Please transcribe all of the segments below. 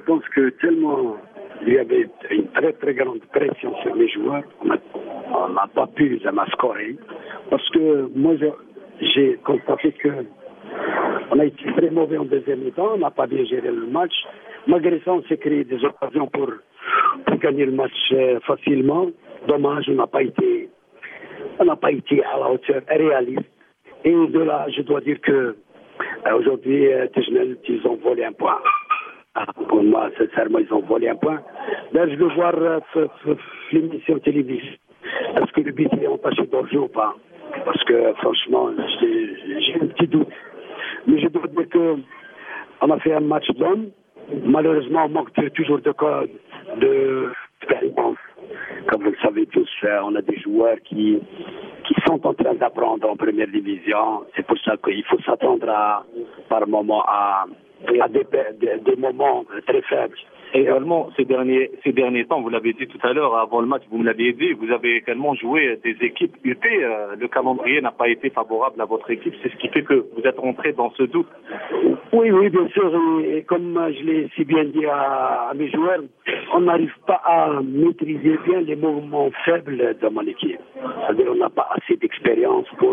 pense que tellement il y avait une très très grande pression sur les joueurs, on n'a pas pu scorer. Parce que moi, j'ai constaté que on a été très mauvais en deuxième mi-temps, on n'a pas bien géré le match. Malgré ça, on s'est créé des occasions pour gagner le match facilement. Dommage, on n'a pas été à la hauteur réaliste. Et de là, je dois dire que aujourd'hui, Tejnel, ils ont volé un point. Pour moi, sincèrement, ils ont volé un point. Là, je veux voir l'émission télévision. Est-ce que le but est entaché d'orge ou pas? Parce que franchement, j'ai un petit doute. Mais je dois dire qu'on a fait un match d'homme. Malheureusement, on manque toujours d'expérience. Comme vous le savez tous, on a des joueurs qui sont en train d'apprendre en première division. C'est pour ça qu'il faut s'attendre par moment à des moments très faibles. Et également, ces derniers temps, vous l'avez dit tout à l'heure, avant le match, vous me l'aviez dit, vous avez également joué des équipes UP. Le calendrier n'a pas été favorable à votre équipe. C'est ce qui fait que vous êtes rentré dans ce doute. Oui, bien sûr. Et comme je l'ai si bien dit à mes joueurs, on n'arrive pas à maîtriser bien les moments faibles de mon équipe. C'est-à-dire qu'on n'a pas assez d'expérience pour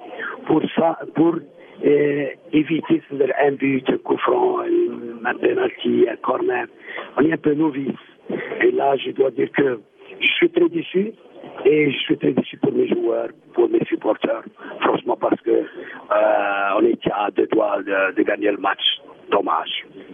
éviter un but, un coup franc, un penalty, un corner. On est un peu novice. Et là, je dois dire que je suis très déçu. Et je suis très déçu pour mes joueurs, pour mes supporters. Franchement, parce que on était à 2 doigts de gagner le match. Dommage.